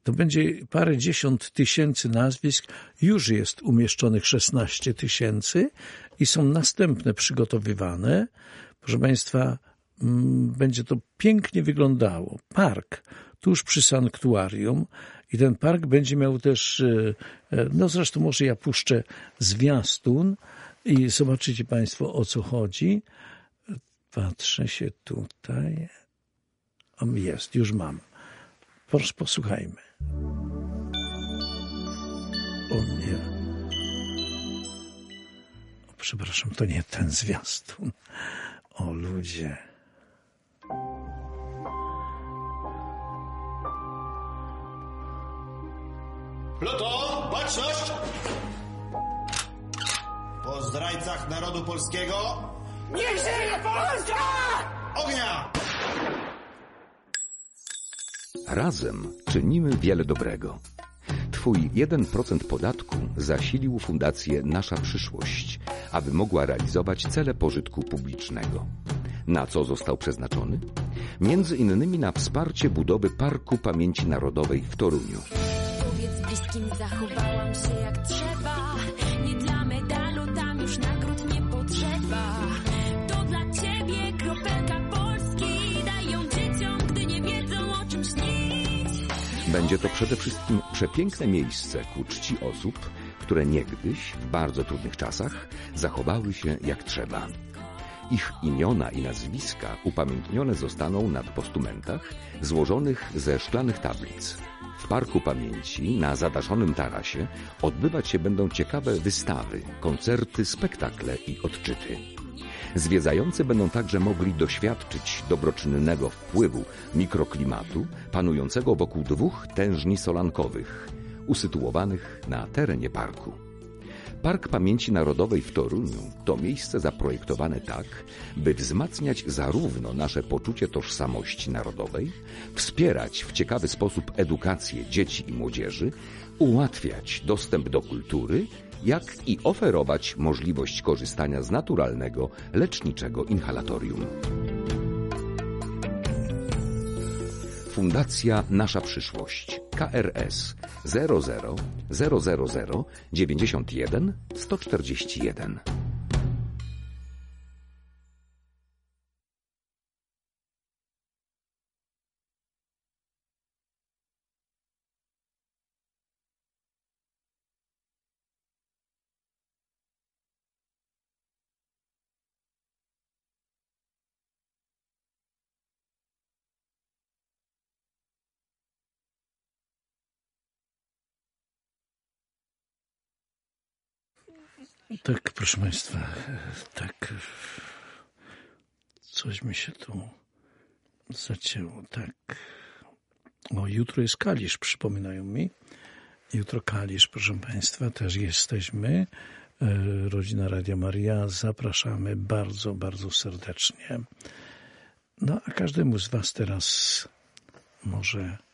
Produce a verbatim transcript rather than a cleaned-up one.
to będzie parę dziesiąt tysięcy nazwisk, już jest umieszczonych szesnaście tysięcy i są następne przygotowywane. Proszę Państwa, będzie to pięknie wyglądało. Park tuż przy sanktuarium i ten park będzie miał też, no zresztą może ja puszczę zwiastun i zobaczycie Państwo, o co chodzi. Patrzę się tutaj. O, jest, już mam. Proszę, posłuchajmy. O nie. O, przepraszam, to nie ten zwiastun. O ludzie. Pluton, baczność! Po zdrajcach narodu polskiego... Niech żyje Polska! Ognia! Razem czynimy wiele dobrego. Twój jeden procent podatku zasilił Fundację Nasza Przyszłość, aby mogła realizować cele pożytku publicznego. Na co został przeznaczony? Między innymi na wsparcie budowy Parku Pamięci Narodowej w Toruniu. Powiedz bliskim, zachowałam się jak trzeba. Nie dla medalu, tam już nagród nie potrzeba. To dla ciebie kropelka Polski. Dają dzieciom, gdy nie wiedzą, o czym śnić. Będzie to przede wszystkim przepiękne miejsce ku czci osób, które niegdyś, w bardzo trudnych czasach, zachowały się jak trzeba. Ich imiona i nazwiska upamiętnione zostaną na postumentach złożonych ze szklanych tablic. W Parku Pamięci na zadaszonym tarasie odbywać się będą ciekawe wystawy, koncerty, spektakle i odczyty. Zwiedzający będą także mogli doświadczyć dobroczynnego wpływu mikroklimatu panującego wokół dwóch tężni solankowych, usytuowanych na terenie parku. Park Pamięci Narodowej w Toruniu to miejsce zaprojektowane tak, by wzmacniać zarówno nasze poczucie tożsamości narodowej, wspierać w ciekawy sposób edukację dzieci i młodzieży, ułatwiać dostęp do kultury, jak i oferować możliwość korzystania z naturalnego, leczniczego inhalatorium. Fundacja Nasza Przyszłość K R S zero zero zero zero zero dziewięćdziesiąt jeden sto czterdzieści jeden. Tak, proszę Państwa, tak, coś mi się tu zacięło, tak. O, jutro jest Kalisz, przypominają mi. Jutro Kalisz, proszę Państwa, też jesteśmy. Rodzina Radia Maria, zapraszamy bardzo, bardzo serdecznie. No, a każdemu z Was teraz może